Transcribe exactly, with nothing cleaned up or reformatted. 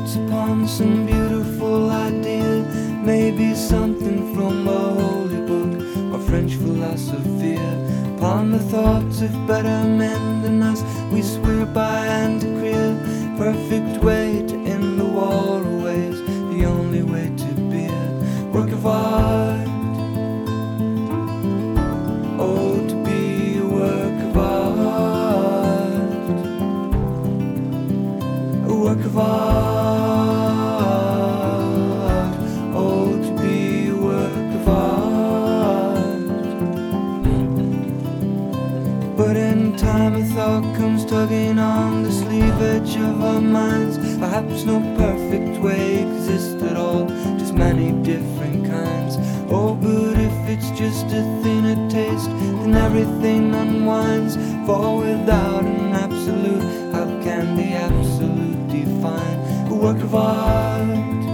thoughts upon some beautiful idea, maybe something from a holy book or French philosophy. Upon the thoughts of better men than us, we swear by and decree a perfect way to end the war ways, the only way to be a work of art. Oh, to be a work of art, a work of art. Oh, to be a work of art. But in time a thought comes tugging on the sleeve edge of our minds. Perhaps no perfect way exists at all, just many different kinds. Oh, but if it's just a thinner taste, then everything unwinds. For without an absolute, how can the absolute define a work of art?